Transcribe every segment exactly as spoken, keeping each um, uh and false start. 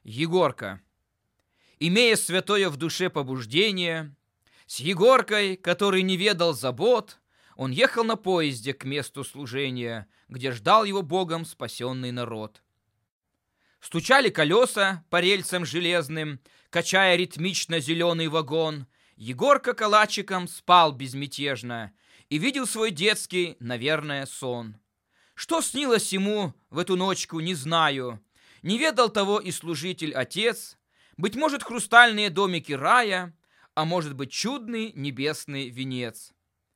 Егорка. Имея святое в душе побуждение, с Егоркой, который не ведал забот, он ехал на поезде к месту служения, где ждал его Богом спасенный народ. Стучали колеса по рельсам железным, качая ритмично зеленый вагон. Егорка калачиком спал безмятежно и видел свой детский, наверное, сон. Что снилось ему в эту ночку, не знаю. Не ведал того и служитель-отец. Быть может, хрустальные домики рая, а может быть, чудный небесный венец.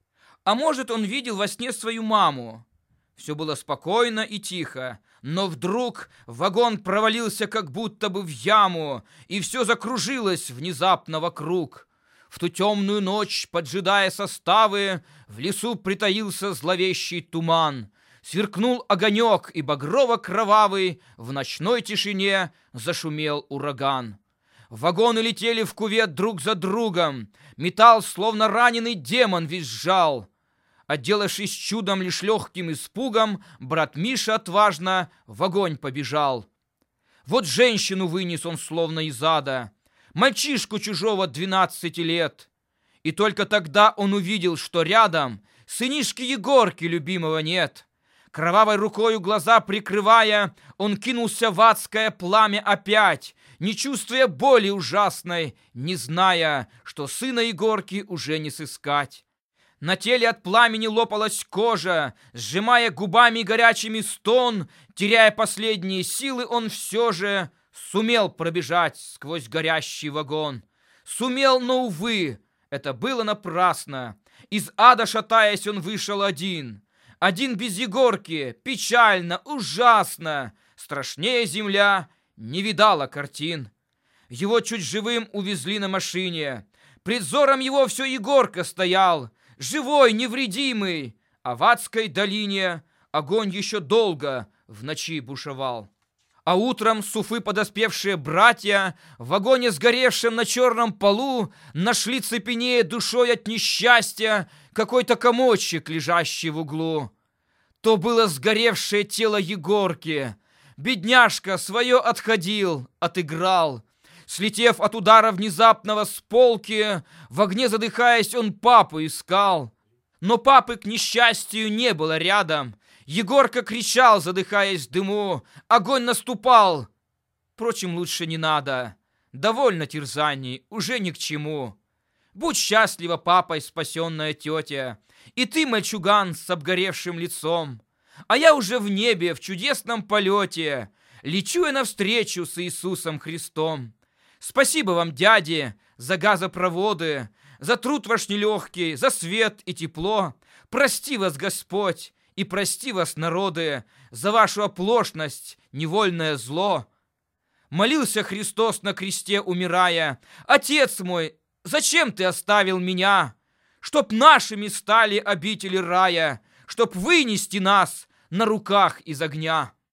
А может, он видел во сне свою маму. Все было спокойно и тихо, но вдруг вагон провалился как будто бы в яму, и все закружилось внезапно вокруг. В ту темную ночь, поджидая составы, в лесу притаился зловещий туман. Сверкнул огонек, и багрово-кровавый в ночной тишине зашумел ураган. Вагоны летели в кювет друг за другом, металл, словно раненый демон, визжал. Отделавшись чудом лишь легким испугом, брат Миша отважно в огонь побежал. Вот женщину вынес он словно из ада, мальчишку чужого двенадцати лет. И только тогда он увидел, что рядом сынишки Егорки любимого нет. Кровавой рукою глаза прикрывая, он кинулся в адское пламя опять, не чувствуя боли ужасной, не зная, что сына Егорки уже не сыскать. На теле от пламени лопалась кожа, сжимая губами горячими стон, теряя последние силы, он все же сумел пробежать сквозь горящий вагон. Сумел, но, увы, это было напрасно. Из ада, шатаясь, он вышел один. Один без Егорки, печально, ужасно. Страшнее земля не видала картин. Его чуть живым увезли на машине. Пред взором его все Егорка стоял, живой, невредимый, а в адской долине огонь еще долго в ночи бушевал. А утром с Уфы подоспевшие братья в вагоне, сгоревшем на черном полу, нашли, цепенея душой от несчастья, какой-то комочек, лежащий в углу. То было сгоревшее тело Егорки. Бедняжка свое отходил, отыграл. Слетев от удара внезапного с полки, в огне задыхаясь, он папу искал. Но папы, к несчастью, не было рядом. Егорка кричал, задыхаясь в дыму. Огонь наступал. Впрочем, лучше не надо. Довольно терзаний, уже ни к чему. Будь счастлива, папой спасенная тетя, и ты, мальчуган, с обгоревшим лицом. А я уже в небе, в чудесном полете, лечу я навстречу с Иисусом Христом. Спасибо вам, дяди, за газопроводы, за труд ваш нелегкий, за свет и тепло. Прости вас, Господь, и прости вас, народы, за вашу оплошность, невольное зло. Молился Христос на кресте, умирая: Отец мой, зачем ты оставил меня? Чтоб нашими стали обители рая, чтоб вынести нас на руках из огня.